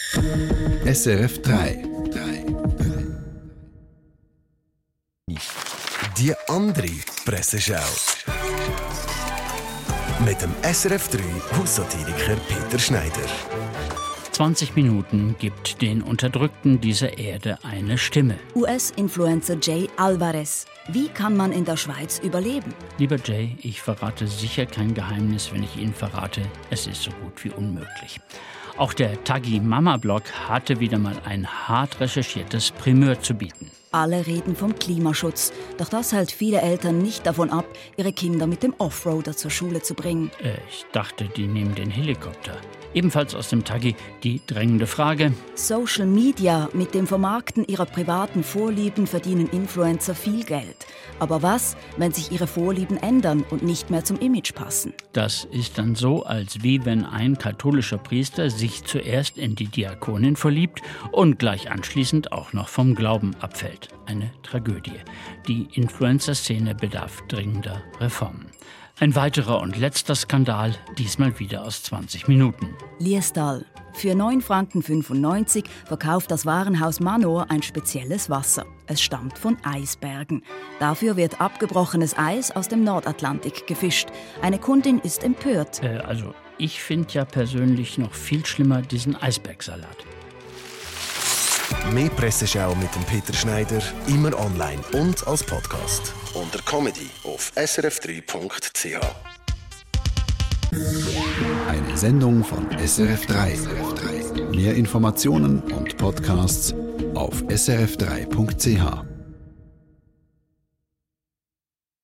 SRF 3. Die andere Presseschau. Mit dem SRF 3 Haussatiriker Peter Schneider. 20 Minuten gibt den Unterdrückten dieser Erde eine Stimme. US-Influencer Jay Alvarez. Wie kann man in der Schweiz überleben? Lieber Jay, ich verrate sicher kein Geheimnis, wenn ich Ihnen verrate, es ist so gut wie unmöglich. Auch der Taggi Mama Blog hatte wieder mal ein hart recherchiertes Primeur zu bieten. Alle reden vom Klimaschutz, doch das hält viele Eltern nicht davon ab, ihre Kinder mit dem Offroader zur Schule zu bringen. Ich dachte, die nehmen den Helikopter. Ebenfalls aus dem Taggi die drängende Frage: Social Media, mit dem Vermarkten ihrer privaten Vorlieben verdienen Influencer viel Geld. Aber was, wenn sich ihre Vorlieben ändern und nicht mehr zum Image passen? Das ist dann so, als wie wenn ein katholischer Priester sich zuerst in die Diakonin verliebt und gleich anschließend auch noch vom Glauben abfällt. Eine Tragödie. Die Influencer-Szene bedarf dringender Reformen. Ein weiterer und letzter Skandal, diesmal wieder aus 20 Minuten. Liestal. Für 9,95 Franken verkauft das Warenhaus Manor ein spezielles Wasser. Es stammt von Eisbergen. Dafür wird abgebrochenes Eis aus dem Nordatlantik gefischt. Eine Kundin ist empört. Ich finde ja persönlich noch viel schlimmer diesen Eisbergsalat. Mehr Presseschau mit dem Peter Schneider, immer online und als Podcast. Unter Comedy auf srf3.ch. Eine Sendung von SRF 3. Mehr Informationen und Podcasts auf srf3.ch.